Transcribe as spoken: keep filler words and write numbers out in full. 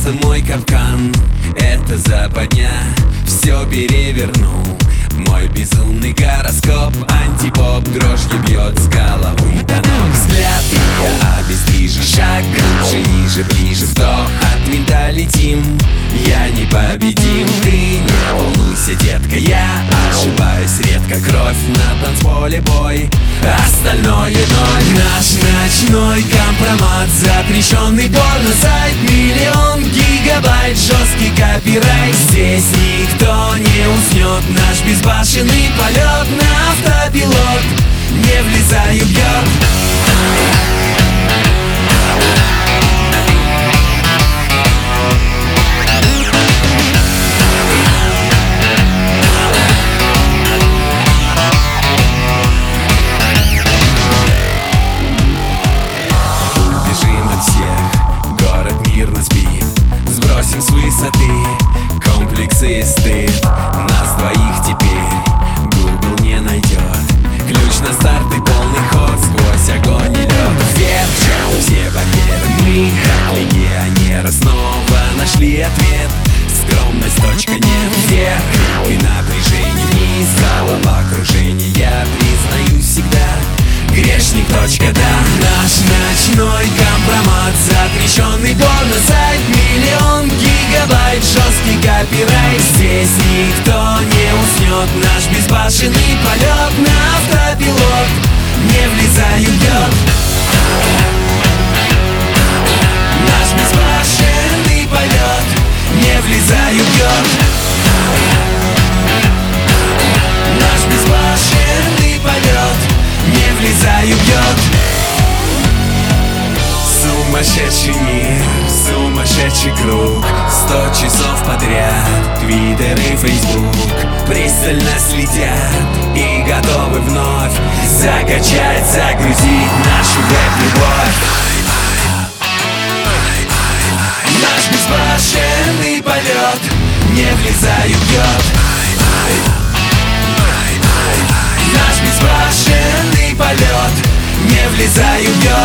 просто мой капкан, это западня, все перевернул. Мой безумный гороскоп, антипоп, дрожью бьет с головы до ног. Взгляд я обездвижен, шаг глубже, ниже, ближе, вдох, от винта летим. Я непобедим, ты не волнуйся, детка, я ошибаюсь редко. Кровь на танцполе, бой, остальное ноль. Наш ночной компромат, запрещенный порно-сайт, миллион гигабайт, жесткий копирайт. Здесь никто не уснет, наш безбашенный полет на автопилот. Не влезаю в йорк. Сбросим с высоты комплексы и стыд. Нас двоих теперь Google не найдет. Ключ на старт и полный ход сквозь огонь и лед. Вверх, все барьеры, мы как легионеры снова нашли ответ. Скромность, точка, нет. Вверх и напряжение, вниз, головокружение. Я признаюсь всегда, грешник, точка, да. Наш ночной компромат, запрещенный порно-сайт, миллион гигабайт, жесткий копирайт. Здесь никто не уснет, наш безбашенный полет на автопилот. Не влезаю в йорк. Наш безбашенный полет. Не влезаю в йорк. Наш безбашенный полет. Не влезаю в йорк. Сумасшедший мир, сумасшедший круг, сто часов подряд, Твиттер и Фейсбук пристально следят и готовы вновь закачать, загрузить нашу веб-любовь. Наш безбашенный полет. Не влезаю в йорк. Наш безбашенный полет. Не влезаю в йорк.